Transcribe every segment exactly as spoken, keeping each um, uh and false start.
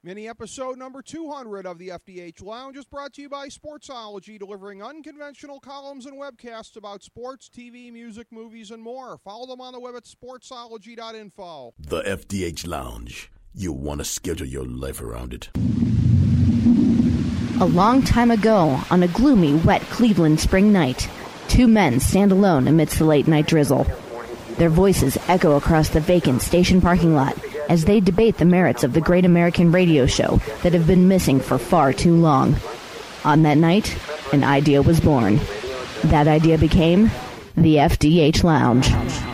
Mini episode number two hundred of the F D H Lounge is brought to you by Sportsology, delivering unconventional columns and webcasts about sports, T V, music, movies, and more. Follow them on the web at sportsology dot info. The F D H Lounge. You'll want to schedule your life around it. A long time ago, on a gloomy, wet Cleveland spring night, two men stand alone amidst the late-night drizzle. Their voices echo across the vacant station parking lot as they debate the merits of the great American radio show that have been missing for far too long. On that night, an idea was born. That idea became the F D H Lounge.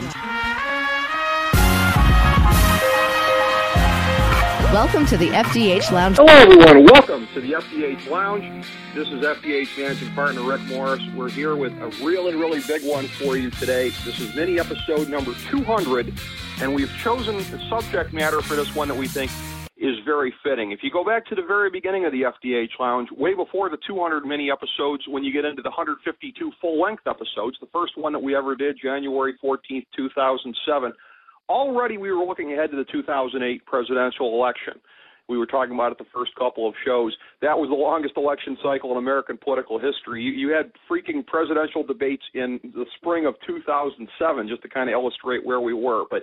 Welcome to the F D H Lounge. Hello, everyone. Welcome to the F D H Lounge. This is F D H Managing Partner Rick Morris. We're here with a really, really big one for you today. This is mini episode number two hundred, and we've chosen the subject matter for this one that we think is very fitting. If you go back to the very beginning of the F D H Lounge, way before the two hundred mini episodes, when you get into the one hundred fifty-two full-length episodes, the first one that we ever did, January fourteenth, two thousand seven, already we were looking ahead to the two thousand eight presidential election. We were talking about it the first couple of shows. That was the longest election cycle in American political history. You, you had freaking presidential debates in the spring of two thousand seven, just to kind of illustrate where we were. But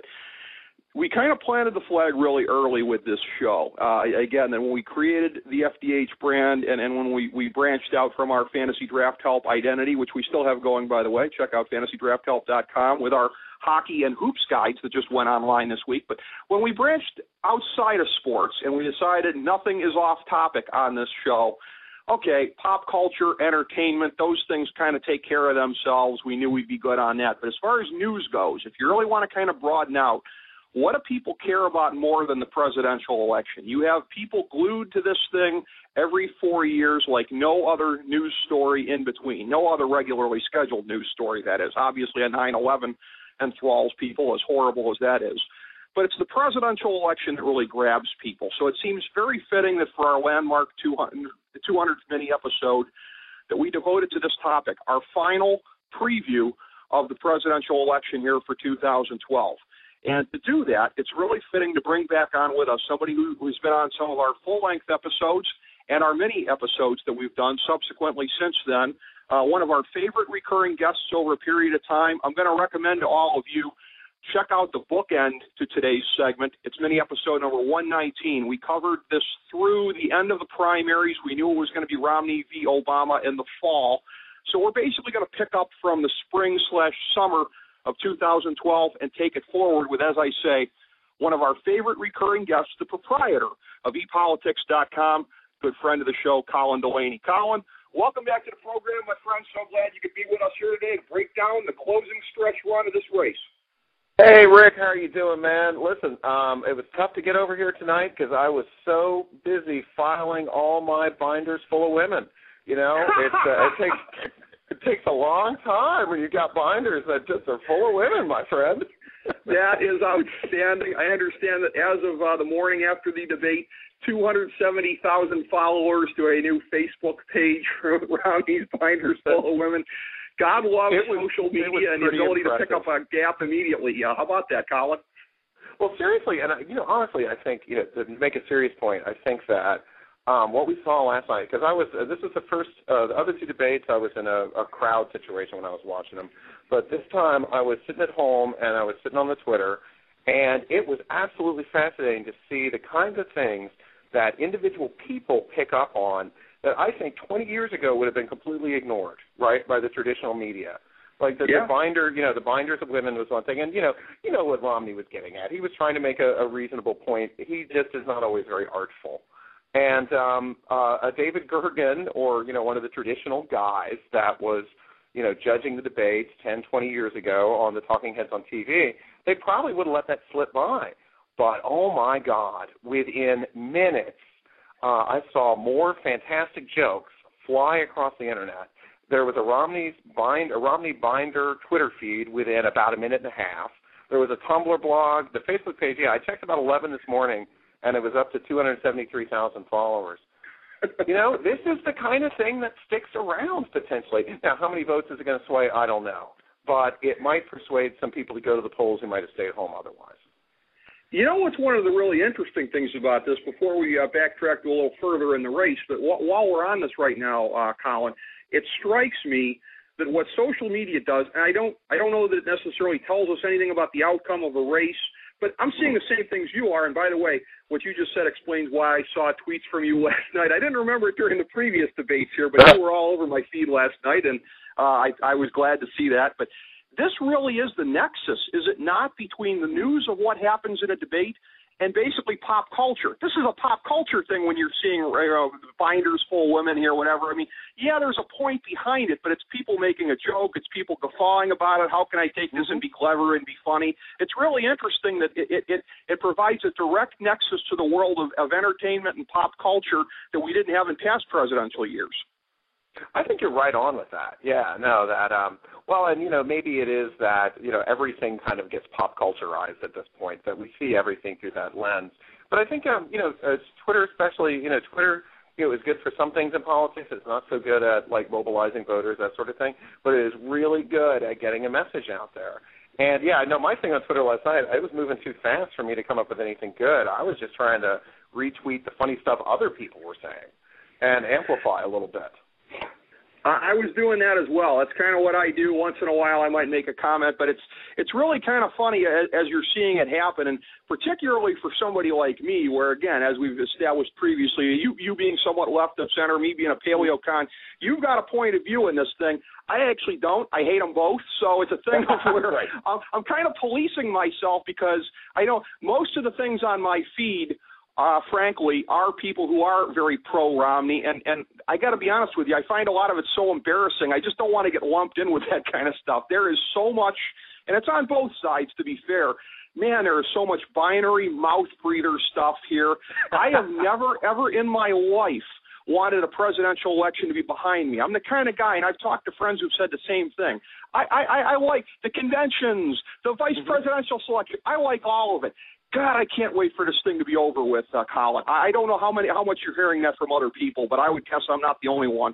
we kind of planted the flag really early with this show. Uh, again, then when we created the F D H brand and, and when we, we branched out from our Fantasy Draft Help identity, which we still have going, by the way, check out fantasy draft help dot com with our hockey and hoops guides that just went online this week. But when we branched outside of sports and we decided nothing is off topic on this show, okay, pop culture, entertainment, those things kind of take care of themselves. We knew we'd be good on that. But as far as news goes, if you really want to kind of broaden out, what do people care about more than the presidential election? You have people glued to this thing every four years like no other news story in between, no other regularly scheduled news story, that is. Obviously, a nine eleven enthralls people, as horrible as that is. But it's the presidential election that really grabs people. So it seems very fitting that for our landmark two hundredth mini episode that we devoted to this topic, our final preview of the presidential election here for two thousand twelve. And to do that, it's really fitting to bring back on with us somebody who, who's been on some of our full-length episodes and our mini episodes that we've done subsequently since then. Uh, one of our favorite recurring guests over a period of time. I'm going to recommend to all of you, check out the bookend to today's segment. It's mini episode number one nineteen. We covered this through the end of the primaries. We knew it was going to be Romney v. Obama in the fall. So we're basically going to pick up from the spring slash summer of two thousand twelve and take it forward with, as I say, one of our favorite recurring guests, the proprietor of e politics dot com, good friend of the show, Colin Delaney. Colin, welcome back to the program, my friend. So glad you could be with us here today to break down the closing stretch run of this race. Hey, Rick, how are you doing, man? Listen, um, it was tough to get over here tonight because I was so busy filing all my binders full of women. You know, it's, uh, it takes it takes a long time when you got binders that just are full of women, my friend. That is outstanding. I understand that as of uh, the morning after the debate, two hundred seventy thousand followers to a new Facebook page around these binders full of women. God loves was, social media and the ability impressive. to pick up a gap immediately. Uh, how about that, Colin? Well, seriously, and, I, you know, honestly, I think, you know, to make a serious point, I think that um, what we saw last night, because I was, uh, this was the first, uh, the other two debates, I was in a, a crowd situation when I was watching them. But this time I was sitting at home and I was sitting on the Twitter, and it was absolutely fascinating to see the kinds of things that individual people pick up on that I think twenty years ago would have been completely ignored, right, by the traditional media. Like the, yeah. the binder, you know, the binders of women was one thing, and you know, you know what Romney was getting at. He was trying to make a, a reasonable point. He just is not always very artful. And um, uh, a David Gergen, or you know, one of the traditional guys that was, you know, judging the debates ten, twenty years ago on the talking heads on T V, they probably would have let that slip by. But oh my God, within minutes, uh, I saw more fantastic jokes fly across the internet. There was a Romney's bind, a Romney binder Twitter feed within about a minute and a half. There was a Tumblr blog, the Facebook page. Yeah, I checked about eleven this morning, and it was up to two hundred seventy-three thousand followers. You know, this is the kind of thing that sticks around potentially. Now, how many votes is it going to sway? I don't know. But it might persuade some people to go to the polls who might have stayed home otherwise. You know what's one of the really interesting things about this, before we uh, backtrack a little further in the race, but wh- while we're on this right now, uh, Colin, it strikes me that what social media does, and I don't, I don't know that it necessarily tells us anything about the outcome of a race, but I'm seeing the same things you are. And by the way, what you just said explains why I saw tweets from you last night. I didn't remember it during the previous debates here, but you were all over my feed last night, and uh, I, I was glad to see that. But this really is the nexus, is it not, between the news of what happens in a debate and basically pop culture. This is a pop culture thing when you're seeing, you know, binders full of women here, whatever. I mean, yeah, there's a point behind it, but it's people making a joke. It's people guffawing about it. How can I take this and be clever and be funny? It's really interesting that it it, it, it provides a direct nexus to the world of, of entertainment and pop culture that we didn't have in past presidential years. I think you're right on with that. Yeah, no, that, um, well, and, you know, maybe it is that, you know, everything kind of gets pop culturized at this point, that we see everything through that lens. But I think, um, you know, uh, Twitter especially, you know, Twitter, you know, is good for some things in politics. It's not so good at, like, mobilizing voters, that sort of thing, but it is really good at getting a message out there. And, yeah, no, my thing on Twitter last night, it was moving too fast for me to come up with anything good. I was just trying to retweet the funny stuff other people were saying and amplify a little bit. I was doing that as well. That's kind of what I do. Once in a while I might make a comment, but it's it's really kind of funny as, as you're seeing it happen, and particularly for somebody like me, where, again, as we've established previously, you, you being somewhat left of center, me being a paleocon, you've got a point of view in this thing. I actually don't. I hate them both, so it's a thing of where right. I'm, I'm kind of policing myself, because I know most of the things on my feed Uh, frankly, are people who are very pro-Romney, and, and I got to be honest with you, I find a lot of it so embarrassing. I just don't want to get lumped in with that kind of stuff. There is so much, and it's on both sides, to be fair. Man, there is so much binary mouth breather stuff here. I have never, ever in my life wanted a presidential election to be behind me. I'm the kind of guy, and I've talked to friends who've said the same thing. I, I, I like the conventions, the vice mm-hmm. presidential selection. I like all of it. God, I can't wait for this thing to be over with, uh, Colin. I don't know how many, how much you're hearing that from other people, but I would guess I'm not the only one.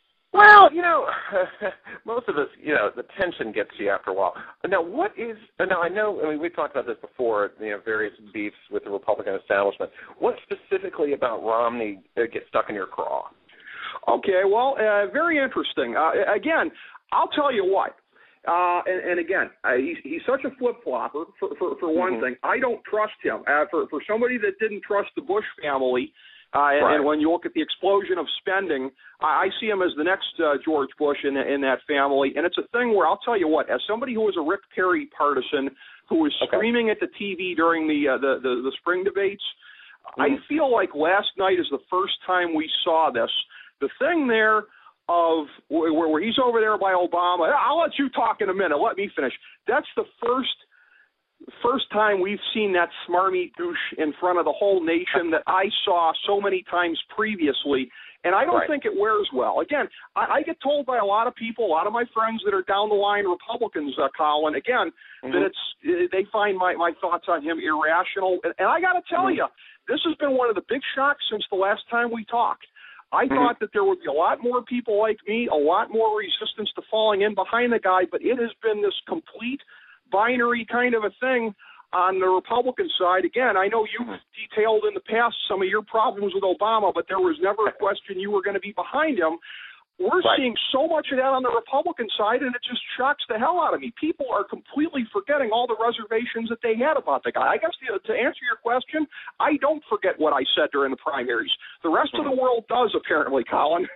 Well, you know, most of us, you know, the tension gets to you after a while. Now, what is, now I know, I mean, we talked about this before, you know, various beefs with the Republican establishment. What specifically about Romney gets stuck in your craw? Okay, well, uh, very interesting. Uh, again, I'll tell you what. Uh, and, and again, uh, he's, he's such a flip-flopper, for, for, for one mm-hmm. thing. I don't trust him. Uh, for, for somebody that didn't trust the Bush family, uh, and, right. and when you look at the explosion of spending, I, I see him as the next uh, George Bush in, in that family. And it's a thing where, I'll tell you what, as somebody who was a Rick Perry partisan, who was okay. screaming at the T V during the, uh, the, the, the spring debates, mm-hmm. I feel like last night is the first time we saw this. The thing there of where, where he's over there by Obama, I'll let you talk in a minute. Let me finish. That's the first first time we've seen that smarmy douche in front of the whole nation that I saw so many times previously, and I don't right. think it wears well. Again, I, I get told by a lot of people, a lot of my friends that are down the line Republicans, uh, Colin, again, mm-hmm. that it's they find my, my thoughts on him irrational. And, and I got to tell mm-hmm. you, this has been one of the big shocks since the last time we talked. I mm-hmm. thought that there would be a lot more people like me, a lot more resistance to falling in behind the guy, but it has been this complete binary kind of a thing on the Republican side. Again, I know you've detailed in the past some of your problems with Obama, but there was never a question you were going to be behind him. We're right. seeing so much of that on the Republican side, and it just shocks the hell out of me. People are completely forgetting all the reservations that they had about the guy. I guess to, to answer your question, I don't forget what I said during the primaries. The rest of the world does, apparently, Colin.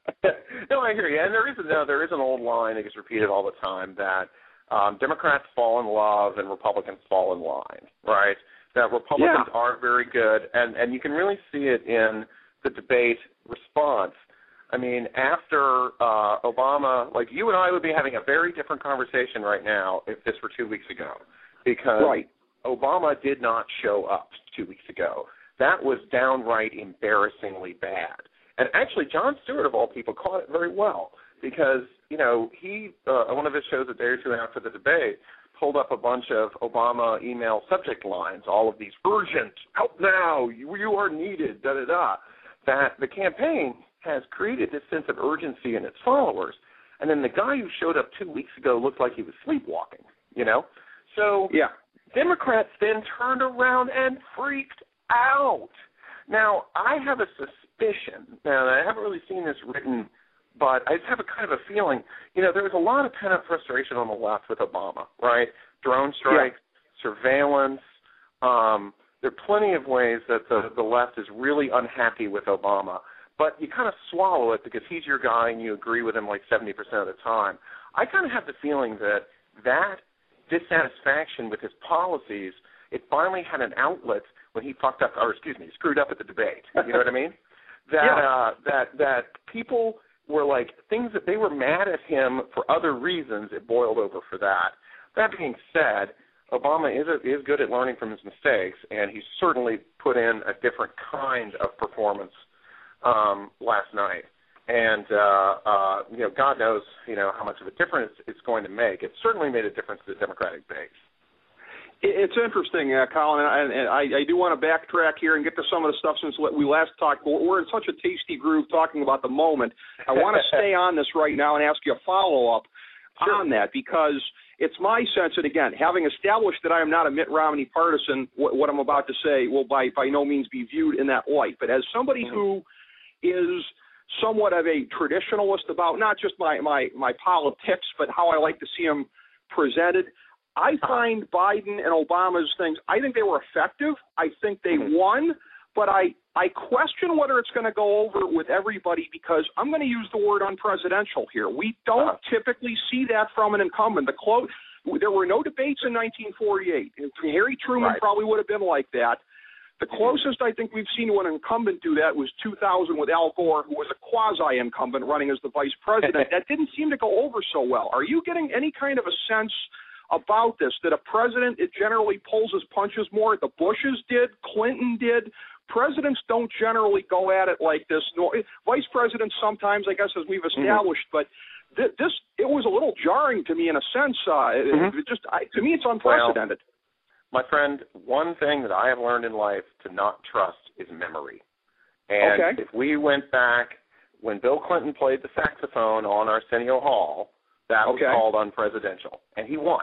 No, I hear you. And there is, no, there is an old line that gets repeated all the time that um, Democrats fall in love and Republicans fall in line, right? That Republicans yeah. are very good, and, and you can really see it in the debate response. I mean, after uh, Obama, like you and I would be having a very different conversation right now if this were two weeks ago, because right. Obama did not show up two weeks ago. That was downright embarrassingly bad. And actually, Jon Stewart, of all people, caught it very well because, you know, he, uh, one of his shows a day or two after the debate, pulled up a bunch of Obama email subject lines, all of these urgent, help now, you, you are needed, da-da-da, that the campaign has created this sense of urgency in its followers. And then the guy who showed up two weeks ago looked like he was sleepwalking, you know? So yeah. Democrats then turned around and freaked out. Now, I have a suspicion, now I haven't really seen this written, but I just have a kind of a feeling, you know, there was a lot of pent-up frustration on the left with Obama, right? Drone strikes, yeah. surveillance. Um, there are plenty of ways that the, the left is really unhappy with Obama, but you kind of swallow it because he's your guy and you agree with him like seventy percent of the time. I kind of have the feeling that that dissatisfaction with his policies, it finally had an outlet when he fucked up, or excuse me, screwed up at the debate. You know what I mean? That yeah. uh, that that people were like, things that they were mad at him for other reasons, it boiled over for that. That being said, Obama is a, is good at learning from his mistakes, and he certainly put in a different kind of performance um, last night. And, uh, uh, you know, God knows, you know, how much of a difference it's going to make. It certainly made a difference to the Democratic base. It's interesting, uh, Colin, and, and I, I do want to backtrack here and get to some of the stuff since we last talked. We're in such a tasty groove talking about the moment. I want to stay on this right now and ask you a follow-up sure. on that, because it's my sense that, again, having established that I am not a Mitt Romney partisan, what, what I'm about to say will by, by no means be viewed in that light. But as somebody mm-hmm. who is somewhat of a traditionalist about not just my, my, my politics, but how I like to see them presented, I find Biden and Obama's things, I think they were effective. I think they mm-hmm. won, but I, I question whether it's going to go over with everybody, because I'm going to use the word unpresidential here. We don't uh-huh. typically see that from an incumbent. The close, there were no debates in nineteen forty-eight. Harry Truman right. probably would have been like that. The closest I think we've seen to an incumbent do that was two thousand with Al Gore, who was a quasi-incumbent running as the vice president. That didn't seem to go over so well. Are you getting any kind of a sense about this, that a president, it generally pulls his punches more? The Bushes did, Clinton did. Presidents don't generally go at it like this. Nor, vice presidents sometimes, I guess, as we've established, mm-hmm. but th- this, it was a little jarring to me in a sense. Uh, mm-hmm. it just I, To me, it's unprecedented. Well, my friend, one thing that I have learned in life to not trust is memory. And okay. if we went back when Bill Clinton played the saxophone on Arsenio Hall, that was okay. called unpresidential, and he won.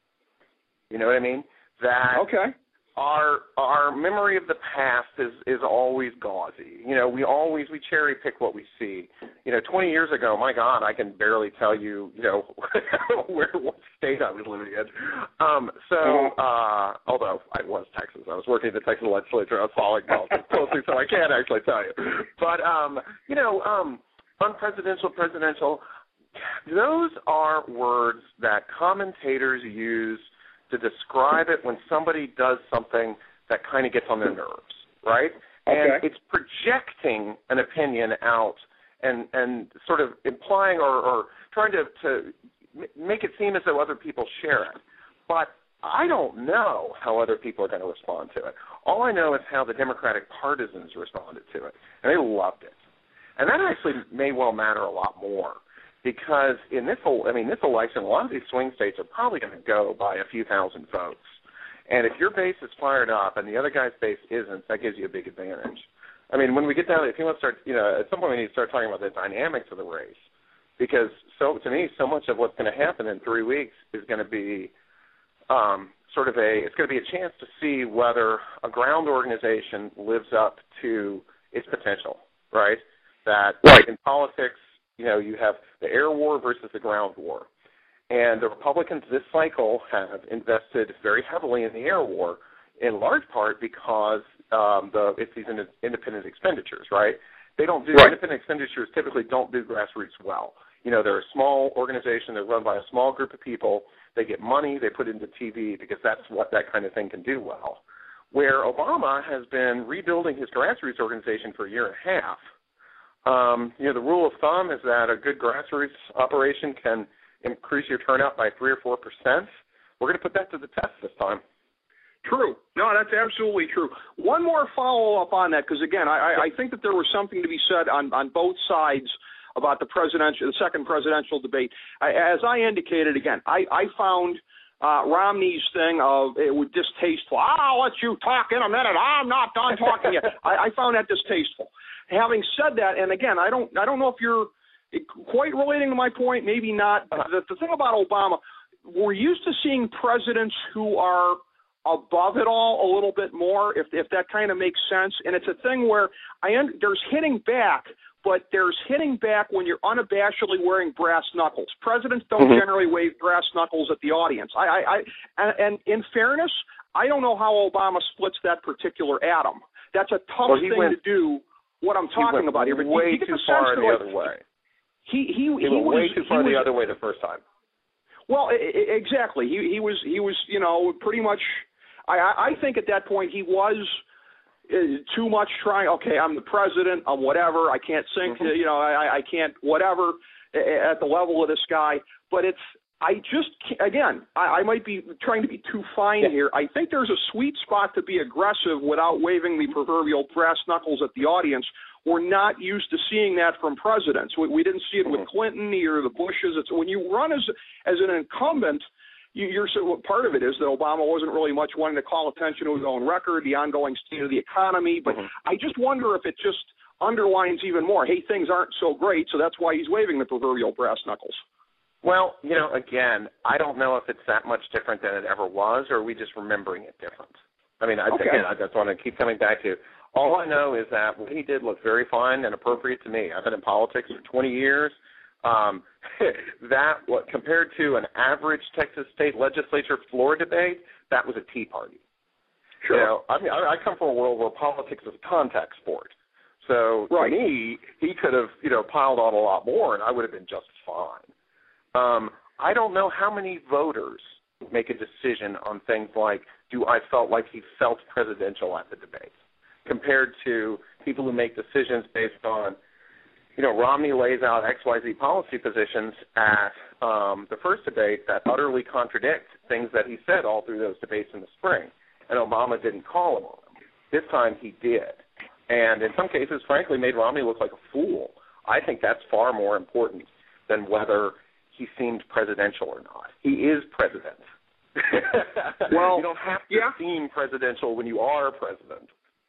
You know what I mean? That okay. our our memory of the past is, is always gauzy. You know, we always we cherry pick what we see. You know, twenty years ago, my God, I can barely tell you, you know, where what state I was living in. Um, so, uh, although I was Texas, I was working in the Texas legislature. I was following politics closely, so I can't actually tell you. But um, you know, um, unpresidential, presidential. Those are words that commentators use to describe it when somebody does something that kind of gets on their nerves, right? Okay. And it's projecting an opinion out and, and sort of implying or, or trying to, to make it seem as though other people share it. But I don't know how other people are going to respond to it. All I know is how the Democratic partisans responded to it, and they loved it. And that actually may well matter a lot more. Because in this, I mean, this election, a lot of these swing states are probably going to go by a few thousand votes. And if your base is fired up and the other guy's base isn't, that gives you a big advantage. I mean, when we get down, if you want to start, you know, at some point we need to start talking about the dynamics of the race. Because so to me, so much of what's going to happen in three weeks is going to be um, sort of a, it's going to be a chance to see whether a ground organization lives up to its potential, right? That right. in politics, you know, you have the air war versus the ground war. And the Republicans this cycle have invested very heavily in the air war, in large part because um, the it's these in, independent expenditures, right? They don't do, right. independent expenditures typically don't do grassroots well. You know, they're a small organization, they're run by a small group of people, they get money, they put it into T V because that's what that kind of thing can do well. Where Obama has been rebuilding his grassroots organization for a year and a half. Um, you know, the rule of thumb is that a good grassroots operation can increase your turnout by three or four percent. We're going to put that to the test this time. True. No, that's absolutely true. One more follow-up on that, because, again, I, I think that there was something to be said on, on both sides about the presidential, the second presidential debate. I, as I indicated, again, I, I found uh, Romney's thing of it was distasteful. I'll let you talk in a minute. I'm not done talking yet. I, I found that distasteful. Having said that, and again, I don't, I don't know if you're quite relating to my point, maybe not. The, the thing about Obama, we're used to seeing presidents who are above it all a little bit more, if if that kind of makes sense. And it's a thing where I un- there's hitting back, but there's hitting back when you're unabashedly wearing brass knuckles. Presidents don't mm-hmm. generally wave brass knuckles at the audience. I, I, I and, and in fairness, I don't know how Obama splits that particular atom. That's a tough well, thing went, to do. What I'm talking about here, but way you, you get too the far sense the like, other way. He he he, he went was way too far the was, other way the first time. Well, I, I, exactly. He he was he was you know pretty much. I I think at that point he was uh, too much trying. Okay, I'm the president. I'm whatever. I can't sink. Mm-hmm. You know, I I can't whatever at the level of this guy. But it's. I just, again, I, I might be trying to be too fine yeah. here. I think there's a sweet spot to be aggressive without waving the proverbial brass knuckles at the audience. We're not used to seeing that from presidents. We, we didn't see it with Clinton or the Bushes. It's when you run as as an incumbent, you, you're so, part of it is that Obama wasn't really much wanting to call attention to his own record, the ongoing state of the economy. But mm-hmm. I just wonder if it just underlines even more, hey, things aren't so great, so that's why he's waving the proverbial brass knuckles. Well, you know, again, I don't know if it's that much different than it ever was, or are we just remembering it different? I mean, I, okay. again, I, that's what I keep coming back to. All I know is that what he did looked very fine and appropriate to me. I've been in politics for twenty years. Um, that, what compared to an average Texas state legislature floor debate, that was a tea party. Sure. You know, I mean, I, I come from a world where politics is a contact sport. So right. to me, he could have, you know, piled on a lot more, and I would have been just fine. Um, I don't know how many voters make a decision on things like, do I felt like he felt presidential at the debate, compared to people who make decisions based on, you know, Romney lays out X Y Z policy positions at um, the first debate that utterly contradict things that he said all through those debates in the spring, and Obama didn't call him on them. This time he did, and in some cases, frankly, made Romney look like a fool. I think that's far more important than whether he seemed presidential or not. He is president. Well, you don't have to yeah. seem presidential when you are president.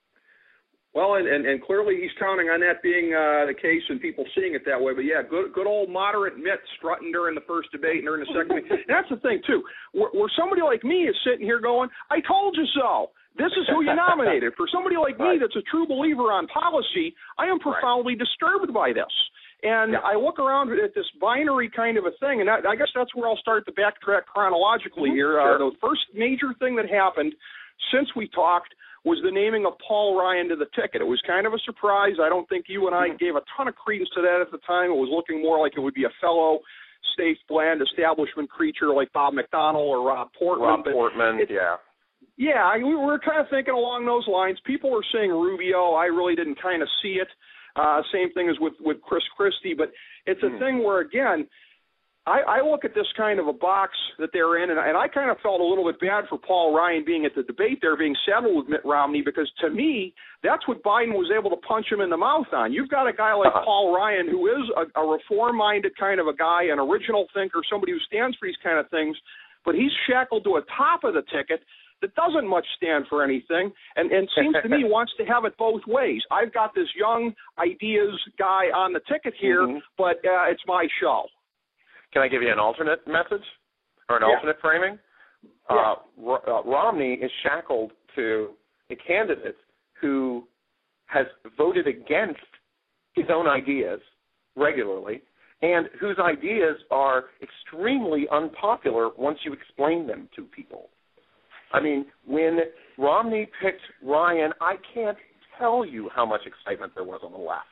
Well, and, and, and clearly he's counting on that being uh, the case and people seeing it that way. But, yeah, good good old moderate Mitt strutting during the first debate and during the second debate. That's the thing, too, where, where somebody like me is sitting here going, I told you so. This is who you nominated. For somebody like right. me that's a true believer on policy, I am profoundly right. disturbed by this. And yeah. I look around at this binary kind of a thing, and I, I guess that's where I'll start to backtrack chronologically mm-hmm. here. Sure. Uh, the first major thing that happened since we talked was the naming of Paul Ryan to the ticket. It was kind of a surprise. I don't think you and I mm-hmm. gave a ton of credence to that at the time. It was looking more like it would be a fellow States Bland establishment creature like Bob McDonnell or Rob Portman. Rob Portman, it, yeah. Yeah, I, we were kind of thinking along those lines. People were saying Rubio. I really didn't kind of see it. Uh, same thing as with, with Chris Christie, but it's a mm. thing where, again, I, I look at this kind of a box that they're in, and, and I kind of felt a little bit bad for Paul Ryan being at the debate there, being saddled with Mitt Romney, because to me, that's what Biden was able to punch him in the mouth on. You've got a guy like uh-huh. Paul Ryan, who is a, a reform-minded kind of a guy, an original thinker, somebody who stands for these kind of things, but he's shackled to a top of the ticket that doesn't much stand for anything, and, and seems to me wants to have it both ways. I've got this young ideas guy on the ticket here, mm-hmm. but uh, it's my show. Can I give you an alternate message or an yeah. alternate framing? Yeah. Uh, uh, Romney is shackled to a candidate who has voted against his own ideas regularly and whose ideas are extremely unpopular once you explain them to people. I mean, when Romney picked Ryan, I can't tell you how much excitement there was on the left.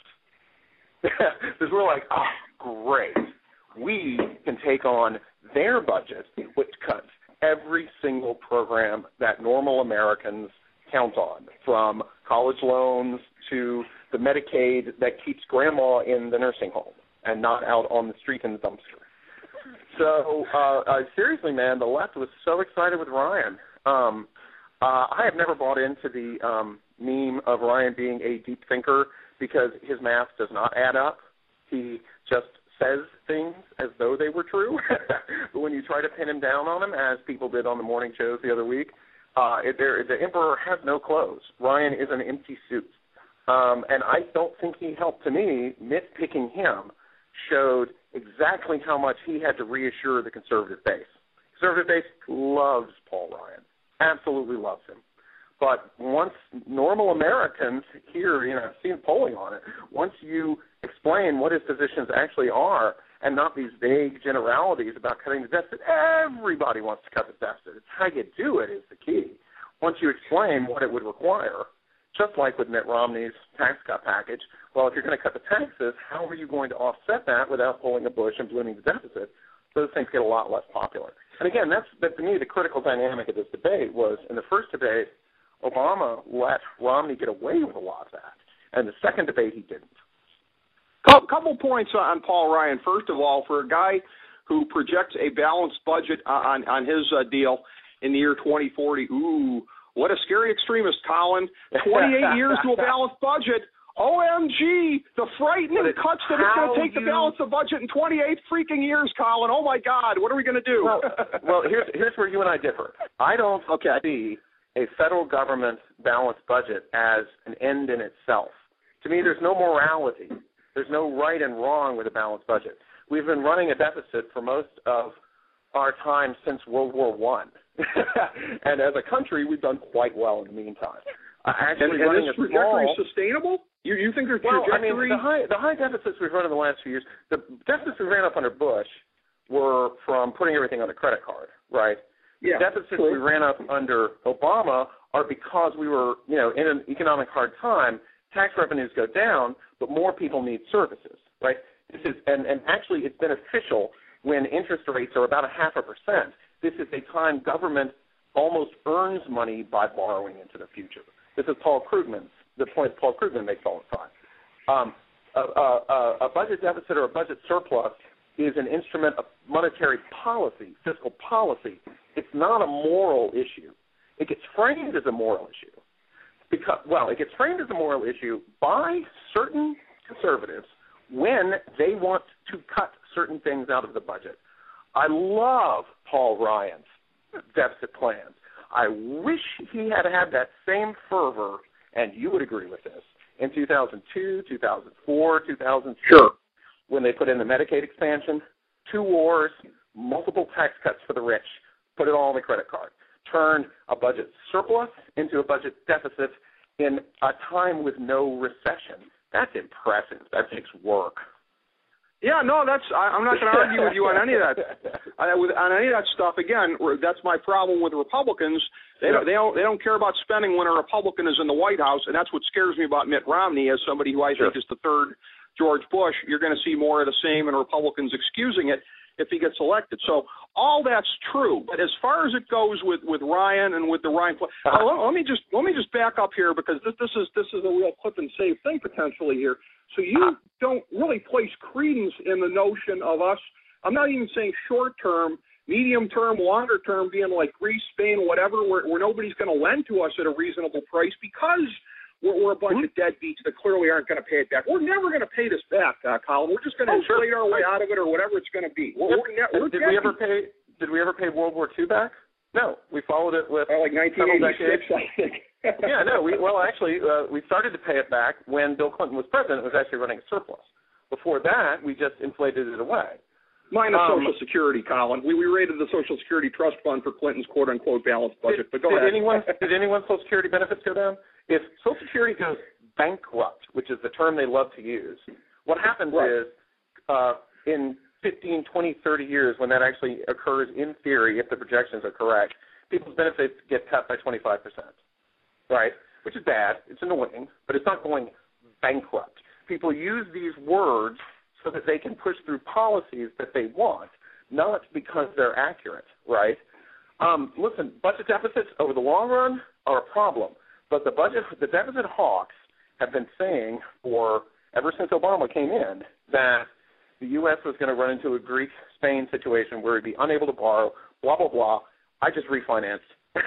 Because we're like, oh, great. We can take on their budget, which cuts every single program that normal Americans count on, from college loans to the Medicaid that keeps grandma in the nursing home and not out on the street in the dumpster. So, uh, uh, seriously, man, the left was so excited with Ryan. Um, uh, I have never bought into the um, meme of Ryan being a deep thinker because his math does not add up. He just says things as though they were true. But when you try to pin him down on them, as people did on the morning shows the other week, uh, it, the emperor has no clothes. Ryan is an empty suit. Um, and I don't think he helped. To me, Mitt picking him showed exactly how much he had to reassure the conservative base. Conservative base loves Paul Ryan. absolutely loves him. But once normal Americans here, you know, I've seen polling on it, once you explain what his positions actually are and not these vague generalities about cutting the deficit, everybody wants to cut the deficit. It's how you do it is the key. Once you explain what it would require, just like with Mitt Romney's tax cut package, well, if you're going to cut the taxes, how are you going to offset that without pulling a Bush and ballooning the deficit? Those things get a lot less popular. And again, that's, that to me, the critical dynamic of this debate was in the first debate, Obama let Romney get away with a lot of that. And the second debate, he didn't. A couple points on Paul Ryan. First of all, for a guy who projects a balanced budget on, on his uh, deal in the year twenty forty, ooh, what a scary extremist, Colin. twenty-eight years to a balanced budget. O M G, the frightening cuts that it's going to take you... to balance the budget in twenty-eight freaking years, Colin. Oh, my God, what are we going to do? Well, well here's, here's where you and I differ. I don't okay. see a federal government balanced budget as an end in itself. To me, there's no morality. There's no right and wrong with a balanced budget. We've been running a deficit for most of our time since World War One. And as a country, we've done quite well in the meantime. Uh, actually, and, and running this a trajectory small, is sustainable? You, you think there's well, trajectory? I mean, the high, the high deficits we've run in the last few years, the deficits we ran up under Bush were from putting everything on the credit card, right? Yeah, the deficits true. we ran up under Obama are because we were, you know, in an economic hard time. Tax revenues go down, but more people need services, right? This is, and, and actually, it's beneficial when interest rates are about a half a percent. This is a time government almost earns money by borrowing into the future. This is Paul Krugman's, the point Paul Krugman makes all the time. Um, a, a, a budget deficit or a budget surplus is an instrument of monetary policy, fiscal policy. It's not a moral issue. It gets framed as a moral issue. Because, well, it gets framed as a moral issue by certain conservatives when they want to cut certain things out of the budget. I love Paul Ryan's deficit plans. I wish he had had that same fervor, and you would agree with this, in two thousand two, two thousand four, two thousand six, sure. when they put in the Medicaid expansion, two wars, multiple tax cuts for the rich, put it all on the credit card. Turned a budget surplus into a budget deficit in a time with no recession. That's impressive. That takes work. Yeah, no, that's. I, I'm not going to argue with you on any of that. I, with, on any of that stuff, again, that's my problem with the Republicans. They don't, they don't. They don't care about spending when a Republican is in the White House, and that's what scares me about Mitt Romney as somebody who I sure. think is the third George Bush. You're going to see more of the same, and Republicans excusing it if he gets elected. So all that's true. But as far as it goes with, with Ryan and with the Ryan, uh, let, let me just let me just back up here because this this is this is a real clip and save thing potentially here. So you don't really place credence in the notion of us. I'm not even saying short term, medium term, longer term, being like Greece, Spain, whatever, where, where nobody's going to lend to us at a reasonable price because We're, we're a bunch mm-hmm. of deadbeats that clearly aren't going to pay it back. We're never going to pay this back, uh, Colin. We're just going to oh, inflate sure. our way out of it or whatever it's going to be. We're, we're ne- we're did we ever pay? Did we ever pay World War Two back? No, we followed it with oh, like nineteen eighty-six. I think. yeah, no. We, well, actually, uh, we started to pay it back when Bill Clinton was president. It was actually running a surplus. Before that, we just inflated it away. Minus um, Social Security, Colin. We we raided the Social Security Trust Fund for Clinton's quote-unquote balanced budget. Did, but go did ahead. anyone did anyone's Social Security benefits go down? If Social Security goes bankrupt, which is the term they love to use, what happens right. is uh, in fifteen, twenty, thirty years, when that actually occurs in theory, if the projections are correct, people's benefits get cut by twenty-five percent, right? Which is bad. It's annoying, but it's not going bankrupt. People use these words so that they can push through policies that they want, not because they're accurate, right? Um, listen, budget deficits over the long run are a problem, but the budget, the deficit hawks have been saying for ever since Obama came in that the U S was going to run into a Greece-Spain situation where it'd be unable to borrow, blah, blah, blah. I just refinanced.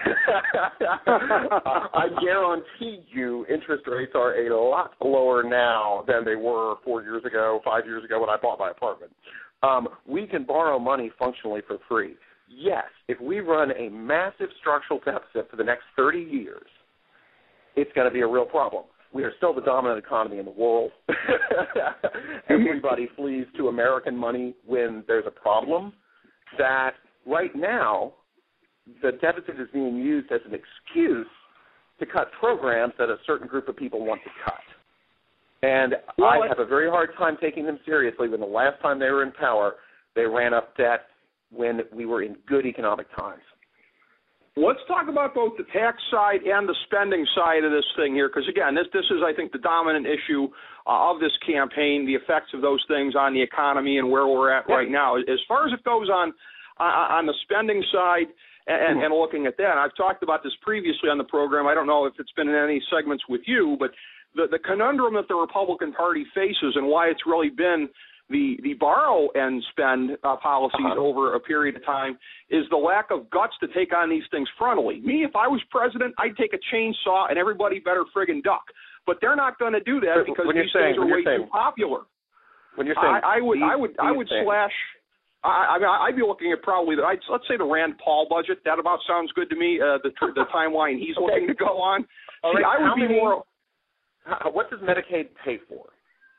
I guarantee you interest rates are a lot lower now than they were four years ago, five years ago when I bought my apartment. Um, we can borrow money functionally for free. Yes, if we run a massive structural deficit for the next thirty years, it's going to be a real problem. We are still the dominant economy in the world. Everybody flees to American money when there's a problem. That right now, the deficit is being used as an excuse to cut programs that a certain group of people want to cut. And well, I have a very hard time taking them seriously when the last time they were in power, they ran up debt when we were in good economic times. Let's talk about both the tax side and the spending side of this thing here, because, again, this this is, I think, the dominant issue uh, of this campaign, the effects of those things on the economy and where we're at right now. As far as it goes on uh, on the spending side and, and looking at that, I've talked about this previously on the program. I don't know if it's been in any segments with you, but the, the conundrum that the Republican Party faces and why it's really been the the borrow and spend uh, policies uh-huh. over a period of time is the lack of guts to take on these things frontally. Me, if I was president, I'd take a chainsaw and everybody better friggin' duck. But they're not going to do that because when these saying, things are way saying, too popular. When you're saying I, I would, these, I would, I would things. slash. I, I mean, I'd be looking at probably the, I'd, let's say the Rand Paul budget. That about sounds good to me. Uh, the the timeline he's okay. looking to go on. All See, right. I would How be many, more. How, what does Medicaid pay for?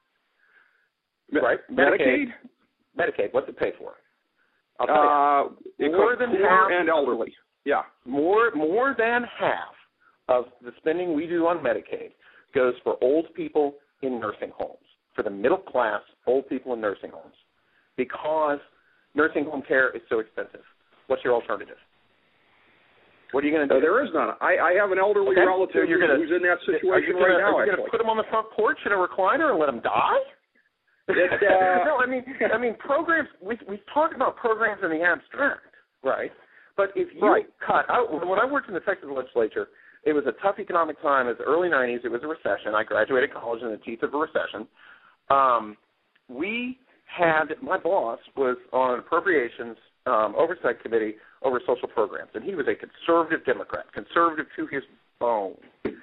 Right, Medicaid. Medicaid. What's it pay for? I'll tell you. Uh, more than half and elderly. Yeah. More more than half of the spending we do on Medicaid goes for old people in nursing homes, for the middle class old people in nursing homes, because nursing home care is so expensive. What's your alternative? What are you going to do? Uh, there is none. I, I have an elderly okay. relative so you're gonna, who's in that situation gonna, right now. Are you going to put him on the front porch in a recliner and let him die? It, uh, no, I mean, I mean, programs. We we talk about programs in the abstract, right? But if you right. cut out, when I worked in the Texas legislature, it was a tough economic time. It was the early nineties. It was a recession. I graduated college in the teeth of a recession. Um, we had my boss was on an appropriations um, oversight committee over social programs, and he was a conservative Democrat, conservative to his bone.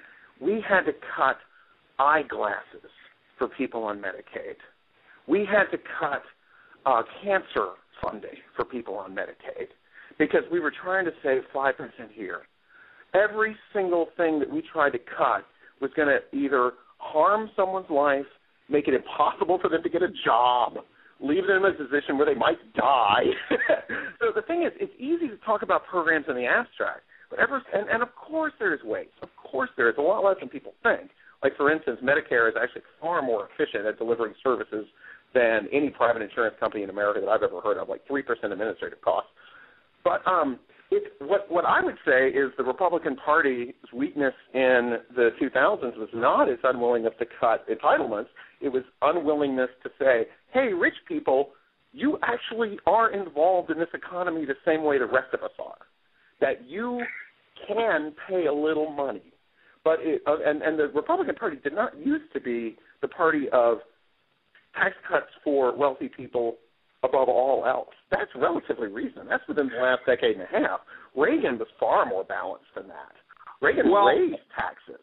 We had to cut eyeglasses for people on Medicaid. We had to cut uh, cancer funding for people on Medicaid because we were trying to save five percent here. Every single thing that we tried to cut was going to either harm someone's life, make it impossible for them to get a job, leave them in a position where they might die. So the thing is, it's easy to talk about programs in the abstract, but ever, and, and of course there is waste. Of course there is, a lot less than people think. Like, for instance, Medicare is actually far more efficient at delivering services than any private insurance company in America that I've ever heard of, like three percent administrative costs. But um, it, what, what I would say is the Republican Party's weakness in the two thousands was not its unwillingness to cut entitlements. It was unwillingness to say, hey, rich people, you actually are involved in this economy the same way the rest of us are, that you can pay a little money. But it, uh, and, and the Republican Party did not used to be the party of tax cuts for wealthy people above all else. That's relatively recent. That's within the last decade and a half. Reagan was far more balanced than that. Reagan well, raised taxes.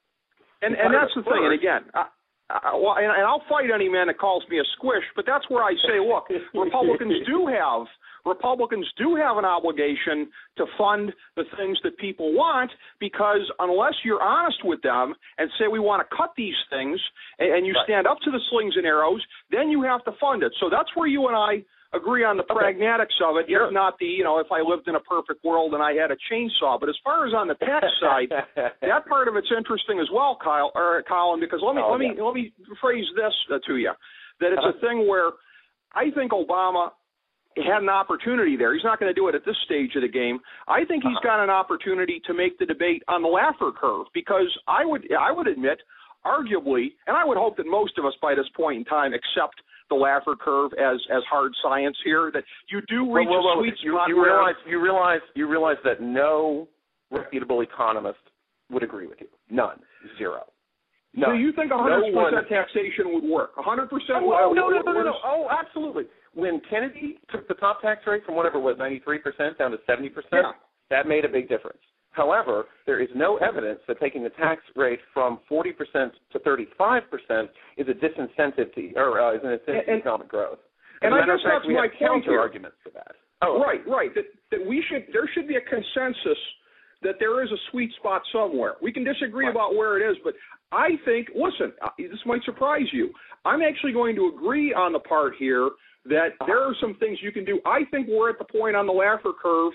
And, and that's the thing. And again, I, I, well, and, and I'll fight any man that calls me a squish, but that's where I say, look, Republicans do have Republicans do have an obligation to fund the things that people want, because unless you're honest with them and say we want to cut these things, and, and you right. stand up to the slings and arrows, then you have to fund it. So that's where you and I agree on the okay. pragmatics of it, sure. if not the, you know, if I lived in a perfect world and I had a chainsaw. But as far as on the tax side, that part of it's interesting as well, Kyle or Colin, because let me oh, let yeah. me let me phrase this uh, to you, that it's uh-huh. a thing where I think Obama had an opportunity there. He's not going to do it at this stage of the game. I think he's got an opportunity to make the debate on the Laffer curve, because I would I would admit, arguably, and I would hope that most of us by this point in time accept the Laffer curve as as hard science here, that you do reach well, well, a sweet you, spot. You realize you realize you realize that no reputable economist would agree with you. None. Zero. None. So you think one hundred percent no taxation would work? one hundred percent? Oh, no, no, no, no, no. Oh, absolutely. When Kennedy took the top tax rate from whatever it was, ninety-three percent down to seventy percent, yeah. that made a big difference. However, there is no evidence that taking the tax rate from forty percent to thirty-five percent is a disincentive to, or uh, is an incentive to economic growth. And, and I guess fact, that's my point here. Arguments for that. Oh, right, right. That, that we should, there should be a consensus that there is a sweet spot somewhere. We can disagree right. about where it is, but I think, listen, this might surprise you. I'm actually going to agree on the part here that there are some things you can do. I think we're at the point on the Laffer curve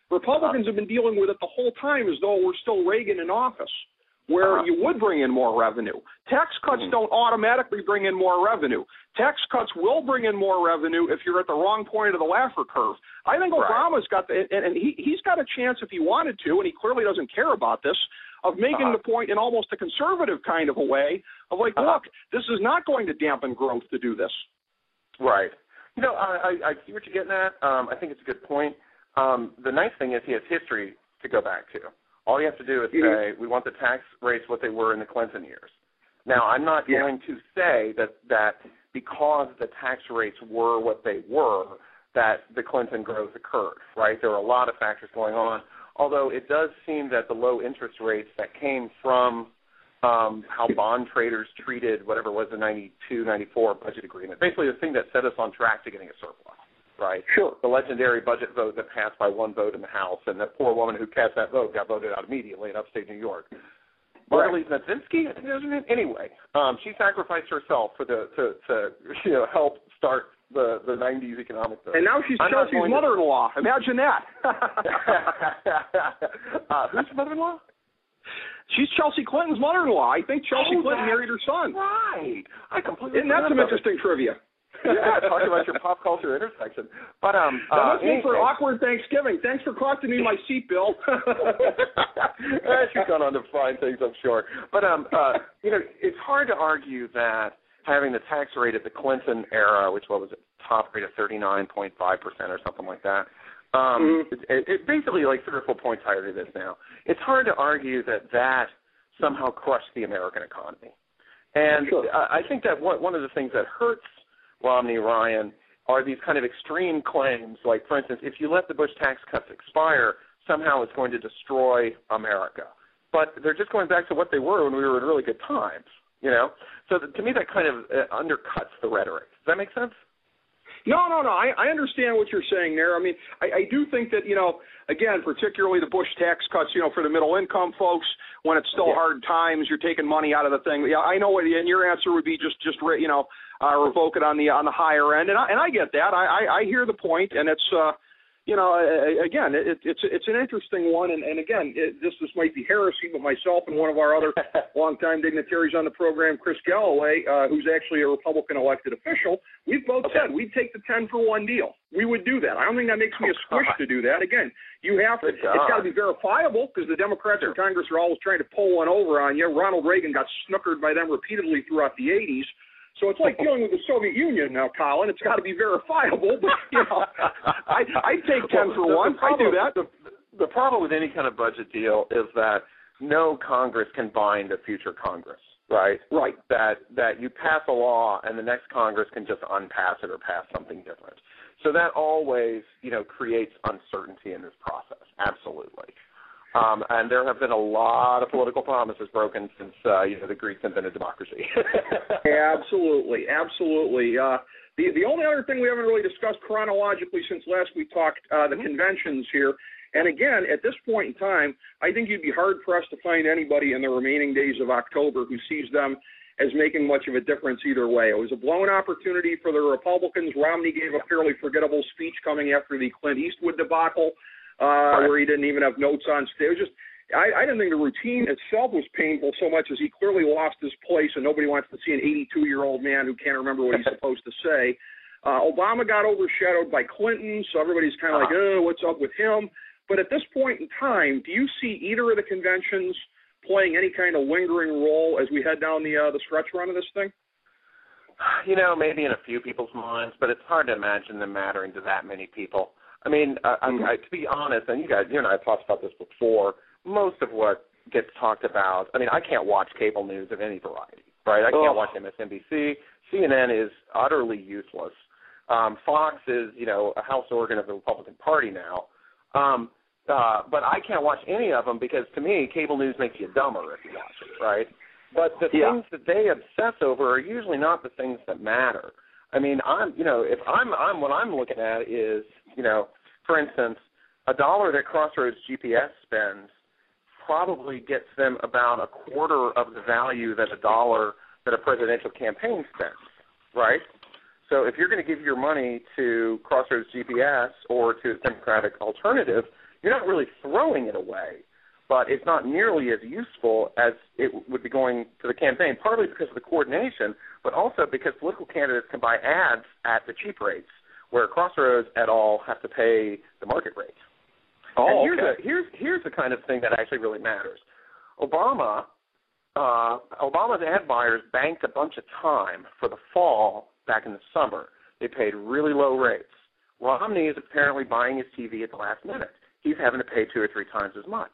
Republicans have been dealing with it the whole time as though we're still Reagan in office, where Uh-huh. you would bring in more revenue. Tax cuts Mm-hmm. don't automatically bring in more revenue. Tax cuts will bring in more revenue if you're at the wrong point of the Laffer curve. I think Right. Obama's got the, and, and he, he's got a chance if he wanted to, and he clearly doesn't care about this, of making Uh-huh. the point in almost a conservative kind of a way of like, Uh-huh. look, this is not going to dampen growth to do this. Right. You know, I, I, I see what you're getting at. Um, I think it's a good point. Um, the nice thing is he has history to go back to. All you have to do is Mhm. say, we want the tax rates what they were in the Clinton years. Now, I'm not Yeah. going to say that, that because the tax rates were what they were, that the Clinton growth occurred, right? There were a lot of factors going on, although it does seem that the low interest rates that came from um, how bond traders treated whatever was the ninety-two ninety-four budget agreement, basically the thing that set us on track to getting a surplus, right? Sure. The legendary budget vote that passed by one vote in the House, and that poor woman who cast that vote got voted out immediately in upstate New York. Marlene Nazinski, I think that was her name. Anyway, um, she sacrificed herself for the to, to you know help start the, the nineties economic boom. And now she's I'm not Chelsea's going to- mother-in-law. Imagine that. uh, who's your mother-in-law? She's Chelsea Clinton's mother-in-law. I think Chelsea Oh, Clinton that's married her son. Right. I completely Isn't that forgot some about it. interesting trivia? Yeah, talk about your pop culture intersection. But um, That uh, must be for anyway. awkward Thanksgiving. Thanks for costing me my seat, Bill. Eh, She's gone on to fine things, I'm sure. But um, uh, you know, it's hard to argue that having the tax rate at the Clinton era, which what was it, top rate of thirty-nine point five percent or something like that, um, Mhm. it, it, it basically like three or four points higher than it is now. It's hard to argue that that somehow crushed the American economy. And Sure. uh, I think that one, one of the things that hurts Romney, Ryan, are these kind of extreme claims, like, for instance, if you let the Bush tax cuts expire, somehow it's going to destroy America. But they're just going back to what they were when we were in really good times, you know? So th- to me, that kind of uh, undercuts the rhetoric. Does that make sense? No, no, no. I, I understand what you're saying there. I mean, I, I do think that, you know, again, particularly the Bush tax cuts, you know, for the middle income folks, when it's still Yeah. hard times, you're taking money out of the thing. Yeah, I know what, and your answer would be just, just you know, uh, revoke it on the on the higher end, and I, and I get that. I, I, I hear the point, and it's, uh, you know, again, it, it's it's an interesting one, and, and again, it, this this might be heresy, but myself and one of our other longtime dignitaries on the program, Chris Galloway, uh, who's actually a Republican elected official, we've both Okay. said we'd take the ten for one deal. We would do that. I don't think that makes me a squish to do that. Again, you have to. Good It's got to God. be verifiable because the Democrats Sure. in Congress are always trying to pull one over on you. Ronald Reagan got snookered by them repeatedly throughout the eighties. So it's like dealing with the Soviet Union now, Colin. It's got to be verifiable, but you know, I I take ten for Well, the- one. the I do problem- that. The, the problem with any kind of budget deal is that no Congress can bind a future Congress, right? Right. That that you pass a law and the next Congress can just unpass it or pass something different. So that always, you know, creates uncertainty in this process. Absolutely. Um, and there have been a lot of political promises broken since, uh, you know, the Greeks invented democracy. Absolutely, absolutely. Uh, the the only other thing we haven't really discussed chronologically since last we talked, uh, the conventions here. And again, at this point in time, I think you'd be hard pressed to find anybody in the remaining days of October who sees them as making much of a difference either way. It was a blown opportunity for the Republicans. Romney gave a fairly forgettable speech coming after the Clint Eastwood debacle, uh, Right. where he didn't even have notes on stage. It was just I, I didn't think the routine itself was painful so much as he clearly lost his place, and nobody wants to see an eighty-two-year-old man who can't remember what he's supposed to say. Uh, Obama got overshadowed by Clinton, so everybody's kind of like, oh, what's up with him? But at this point in time, do you see either of the conventions playing any kind of lingering role as we head down the uh, the stretch run of this thing? You know, maybe in a few people's minds, but it's hard to imagine them mattering to that many people. I mean, I, Mm-hmm. I, I, to be honest, and you guys, you and I have talked about this before, most of what gets talked about, I mean, I can't watch cable news of any variety, right? I can't Ugh. watch M S N B C. C N N is utterly useless. Um, Fox is, you know, a house organ of the Republican Party now. Um, uh, but I can't watch any of them because, to me, cable news makes you dumber if you watch it, right? But the Yeah. things that they obsess over are usually not the things that matter. I mean, I'm, you know, if I'm, I'm, what I'm looking at is, you know, for instance, a dollar that Crossroads G P S spends probably gets them about a quarter of the value that a dollar that a presidential campaign spends, right? So if you're going to give your money to Crossroads G P S or to a Democratic alternative, you're not really throwing it away, but it's not nearly as useful as it would be going to the campaign, partly because of the coordination, but also because political candidates can buy ads at the cheap rates, where Crossroads et al. Have to pay the market rate. Oh, and here's, okay. a, here's, here's the kind of thing that actually really matters. Obama, uh, Obama's ad buyers banked a bunch of time for the fall back in the summer. They paid really low rates. Romney is apparently buying his T V at the last minute. He's having to pay two or three times as much.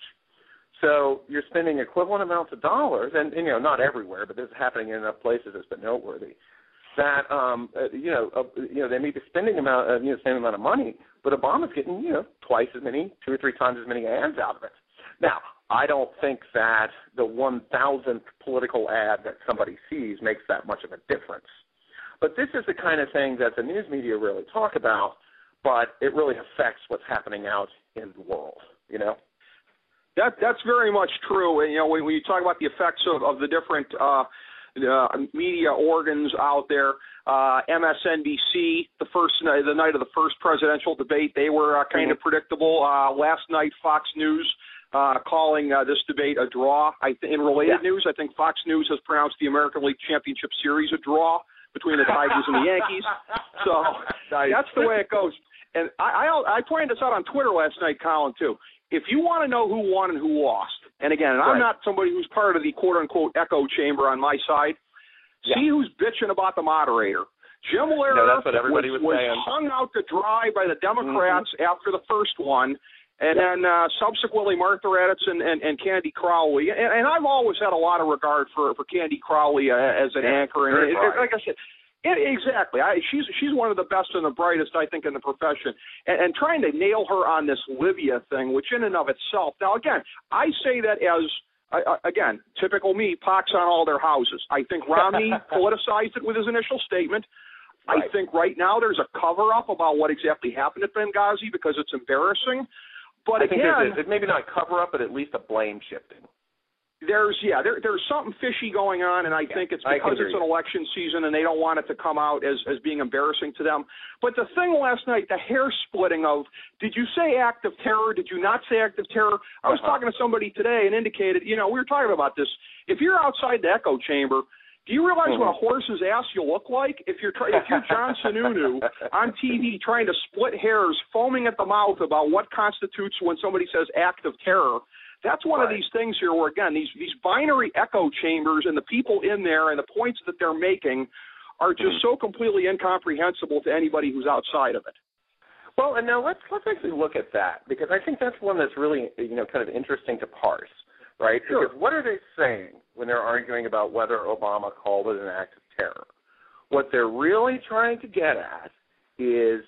So you're spending equivalent amounts of dollars, and, and you know, not everywhere, but this is happening in enough places that's been noteworthy. That um, uh, you know, uh, you know, they may be spending amount, uh, you know, same amount of money, but Obama's getting, you know, twice as many, two or three times as many ads out of it. Now, I don't think that the one thousandth political ad that somebody sees makes that much of a difference. But this is the kind of thing that the news media really talk about, but it really affects what's happening out in the world, you know? That that's very much true. And, you know, when, when you talk about the effects of, of the different uh, uh, media organs out there, uh, M S N B C, the first night, the night of the first presidential debate, they were uh, kind mm-hmm. of predictable. Uh, last night, Fox News uh, calling uh, this debate a draw. I th- in related yeah. news, I think Fox News has pronounced the American League Championship Series a draw between the Tigers and the Yankees. So nice. That's the way it goes. And I, I I pointed this out on Twitter last night, Colin, too. If you want to know who won and who lost, and again, and I'm right. not somebody who's part of the quote-unquote echo chamber on my side, yeah. see who's bitching about the moderator. Jim Lehrer no, that's what everybody was, was, was hung out to dry by the Democrats mm-hmm. after the first one, and yep. then uh, subsequently Martha Raddatz and, and, and Candy Crowley. And, and I've always had a lot of regard for, for Candy Crowley uh, as an yeah, anchor. And it, it, like I said, it, exactly. I, she's she's one of the best and the brightest, I think, in the profession. And, and trying to nail her on this Libya thing, which in and of itself, now, again, I say that as, I, I, again, typical me, pox on all their houses. I think Romney politicized it with his initial statement. Right. I think right now there's a cover-up about what exactly happened at Benghazi because it's embarrassing. But I again, think it's maybe not cover-up, but at least a blame shifting. There's yeah, there, there's something fishy going on, and I yeah, think it's because it's an election season and they don't want it to come out as, as being embarrassing to them. But the thing last night, the hair splitting of, did you say act of terror? Did you not say act of terror? I was uh-huh. talking to somebody today and indicated, you know, we were talking about this. If you're outside the echo chamber, do you realize mm-hmm. what a horse's ass you look like? If you're try- if you're John Sununu on T V trying to split hairs, foaming at the mouth about what constitutes when somebody says act of terror. That's one right. of these things here where, again, these, these binary echo chambers and the people in there and the points that they're making are just mm-hmm. so completely incomprehensible to anybody who's outside of it. Well, and now let's let's actually look at that, because I think that's one that's really, you know, kind of interesting to parse, right? Sure. Because what are they saying when they're arguing about whether Obama called it an act of terror? What they're really trying to get at is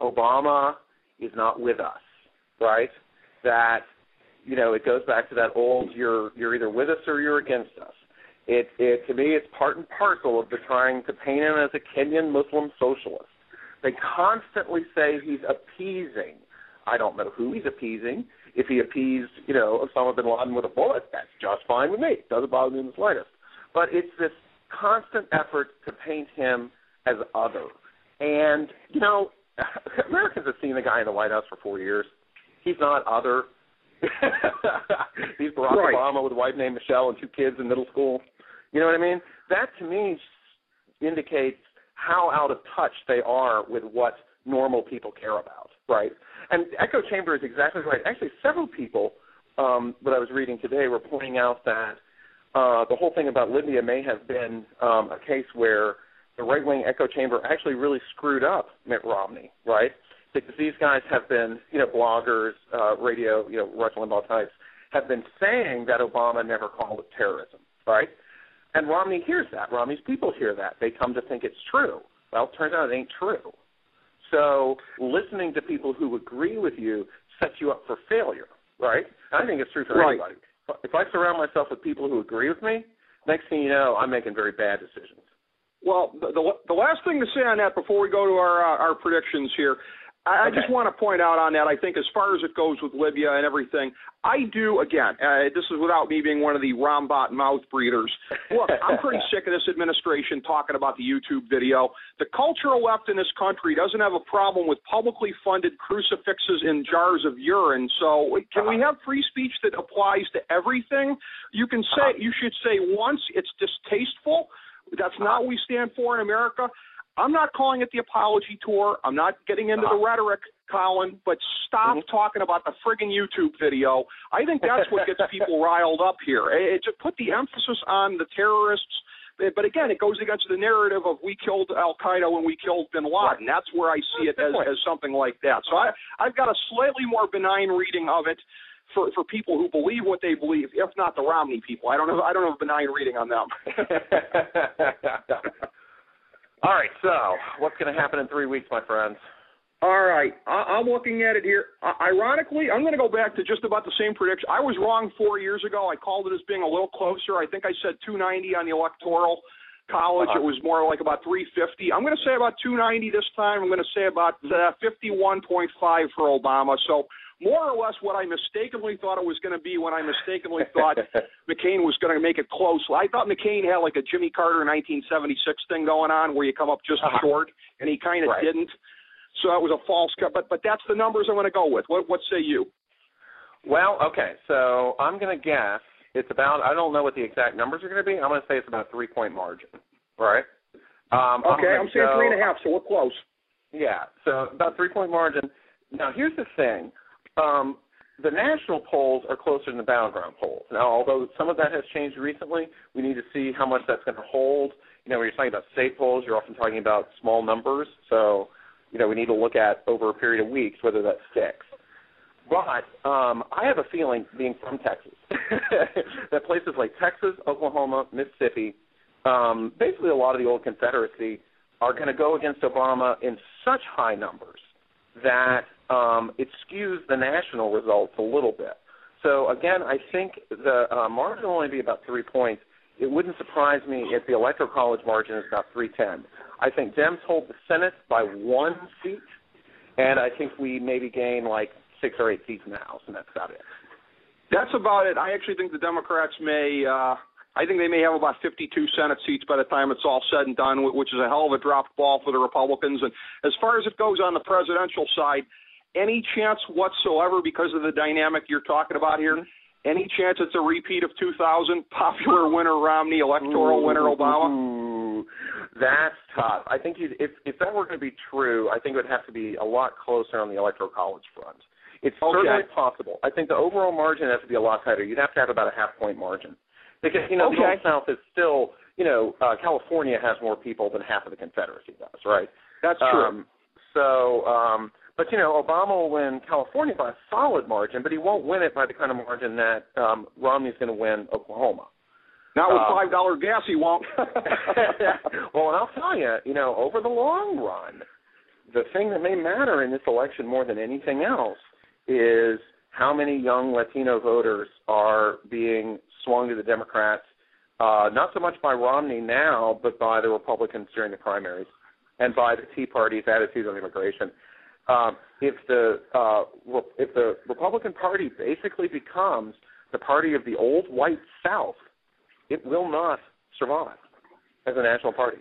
Obama is not with us, right? That You know, it goes back to that old, you're you're either with us or you're against us. It, it to me, it's part and parcel of the trying to paint him as a Kenyan Muslim socialist. They constantly say he's appeasing. I don't know who he's appeasing. If he appeased, you know, Osama bin Laden with a bullet, that's just fine with me. It doesn't bother me in the slightest. But it's this constant effort to paint him as other. And, you know, Americans have seen the guy in the White House for four years. He's not other. He's Barack right. Obama with a wife named Michelle and two kids in middle school. You know what I mean? That, to me, indicates how out of touch they are with what normal people care about, right? And echo chamber is exactly right. Actually, several people um, that I was reading today were pointing out that uh, the whole thing about Libya may have been um, a case where the right-wing echo chamber actually really screwed up Mitt Romney, right? Because these guys have been, you know, bloggers, uh, radio, you know, Rush Limbaugh types, have been saying that Obama never called it terrorism, right? And Romney hears that. Romney's people hear that. They come to think it's true. Well, it turns out it ain't true. So listening to people who agree with you sets you up for failure, right? I think it's true for right. anybody. If I surround myself with people who agree with me, next thing you know, I'm making very bad decisions. Well, the, the, the last thing to say on that before we go to our uh, our predictions here, I, okay. I just want to point out on that, I think as far as it goes with Libya and everything, I do, again, uh, this is without me being one of the Rombot mouth breathers. Look, I'm pretty sick of this administration talking about the YouTube video. The cultural left in this country doesn't have a problem with publicly funded crucifixes in jars of urine. So can we have free speech that applies to everything? You can say, you should say once it's distasteful. That's not what we stand for in America. I'm not calling it the apology tour. I'm not getting into the rhetoric, Colin, but stop mm-hmm. talking about the friggin' YouTube video. I think that's what gets people riled up here. It, to put the emphasis on the terrorists, but again, it goes against the narrative of we killed Al-Qaeda when we killed bin Laden. That's where I see it as, as something like that. So I, I've got a slightly more benign reading of it for, for people who believe what they believe, if not the Romney people. I don't have, I don't have a benign reading on them. All right, so what's going to happen in three weeks, my friends? All right, I- I'm looking at it here. Uh, ironically, I'm going to go back to just about the same prediction. I was wrong four years ago. I called it as being a little closer. I think I said two ninety on the Electoral College. Uh-huh. It was more like about three fifty. I'm going to say about two ninety this time. I'm going to say about uh, fifty-one point five for Obama. So more or less what I mistakenly thought it was going to be when I mistakenly thought McCain was going to make it close. I thought McCain had like a Jimmy Carter nineteen seventy-six thing going on where you come up just uh-huh. short, and he kind of right. didn't. So that was a false cut. But but that's the numbers I'm going to go with. What what say you? Well, okay. So I'm going to guess it's about, I don't know what the exact numbers are going to be. I'm going to say it's about a three-point margin, right? Um, okay, I'm, I'm saying so, three and a half, so we're close. Yeah, so about three-point margin. Now, here's the thing. Um, the national polls are closer than the battleground polls. Now, although some of that has changed recently, we need to see how much that's going to hold. You know, when you're talking about state polls, you're often talking about small numbers. So, you know, we need to look at over a period of weeks whether that sticks. But um, I have a feeling, being from Texas, that places like Texas, Oklahoma, Mississippi, um, basically a lot of the old Confederacy, are going to go against Obama in such high numbers that um, it skews the national results a little bit. So, again, I think the uh, margin will only be about three points. It wouldn't surprise me if the Electoral College margin is about three ten. I think Dems hold the Senate by one seat, and I think we maybe gain like six or eight seats in the House, and that's about it. That's about it. I actually think the Democrats may uh, – I think they may have about fifty-two Senate seats by the time it's all said and done, which is a hell of a dropped ball for the Republicans. And as far as it goes on the presidential side, any chance whatsoever, because of the dynamic you're talking about here, any chance it's a repeat of two thousand, popular winner Romney, electoral ooh, winner Obama? Ooh, that's tough. I think you'd, if, if that were going to be true, I think it would have to be a lot closer on the Electoral College front. It's okay. certainly possible. I think the overall margin has to be a lot tighter. You'd have to have about a half-point margin. Because, you know, okay. the Old South is still, you know, uh, California has more people than half of the Confederacy does, right? That's true. Um, so, um, but, you know, Obama will win California by a solid margin, but he won't win it by the kind of margin that um, Romney's going to win Oklahoma. Not with um, five dollar gas, he won't. Well, and I'll tell you, you know, over the long run, the thing that may matter in this election more than anything else is how many young Latino voters are being swung to the Democrats, uh, not so much by Romney now, but by the Republicans during the primaries and by the Tea Party's attitude on immigration. Um, if the uh, if the Republican Party basically becomes the party of the old white South, it will not survive as a national party.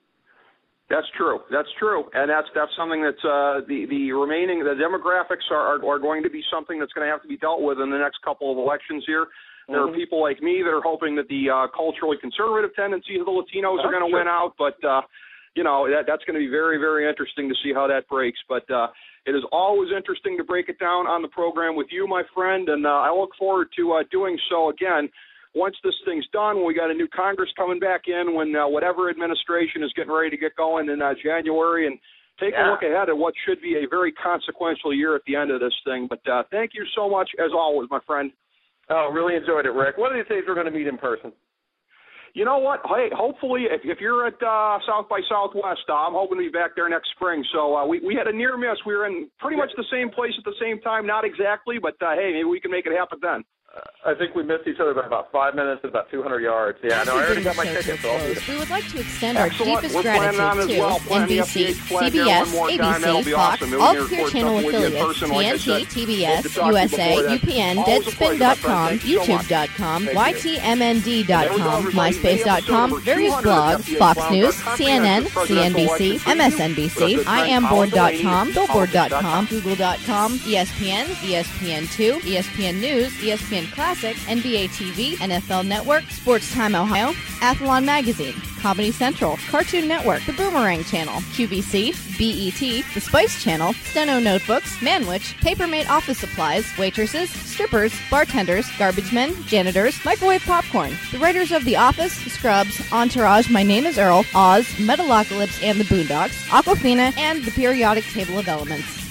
That's true. That's true, and that's that's something that's uh, the the remaining the demographics are, are are going to be something that's going to have to be dealt with in the next couple of elections here. There mm-hmm. are people like me that are hoping that the uh, culturally conservative tendencies of the Latinos that's are going to win out, but uh, you know that that's going to be very very interesting to see how that breaks. But uh, it is always interesting to break it down on the program with you, my friend, and uh, I look forward to uh, doing so again. Once this thing's done, when we got a new Congress coming back in, when uh, whatever administration is getting ready to get going in uh, January, and take yeah. a look ahead at what should be a very consequential year at the end of this thing. But uh, thank you so much, as always, my friend. Oh, really enjoyed it, Rick. One of these days we're going to meet in person. You know what? Hey, hopefully, if, if you're at uh, South by Southwest, uh, I'm hoping to be back there next spring. So uh, we, we had a near miss. We were in pretty much the same place at the same time. Not exactly, but uh, hey, maybe we can make it happen then. I think we missed each other by about five minutes and about two hundred yards. Yeah, no, I already got my ticket. So we would like to extend our Excellent. deepest We're gratitude to well, N B C, C B S, A B C, Fox, all Clear Channel affiliates, T N T, T B S, U S A, U P N, Deadspin dot com, YouTube dot com, Y T M N D dot com, MySpace dot com, various blogs, Fox News, C N N, C N B C, M S N B C, I am board dot com, Billboard dot com, Google dot com, E S P N, E S P N two, E S P N News, E S P N Classic, N B A T V, N F L Network, Sports Time Ohio, Athlon Magazine, Comedy Central, Cartoon Network, The Boomerang Channel, Q V C, B E T, The Spice Channel, Steno Notebooks, Manwich, Papermate Office Supplies, waitresses, strippers, bartenders, garbage men, janitors, microwave popcorn, the writers of The Office, Scrubs, Entourage, My Name is Earl, Oz, Metalocalypse and the Boondocks, Aquafina, and the Periodic Table of Elements.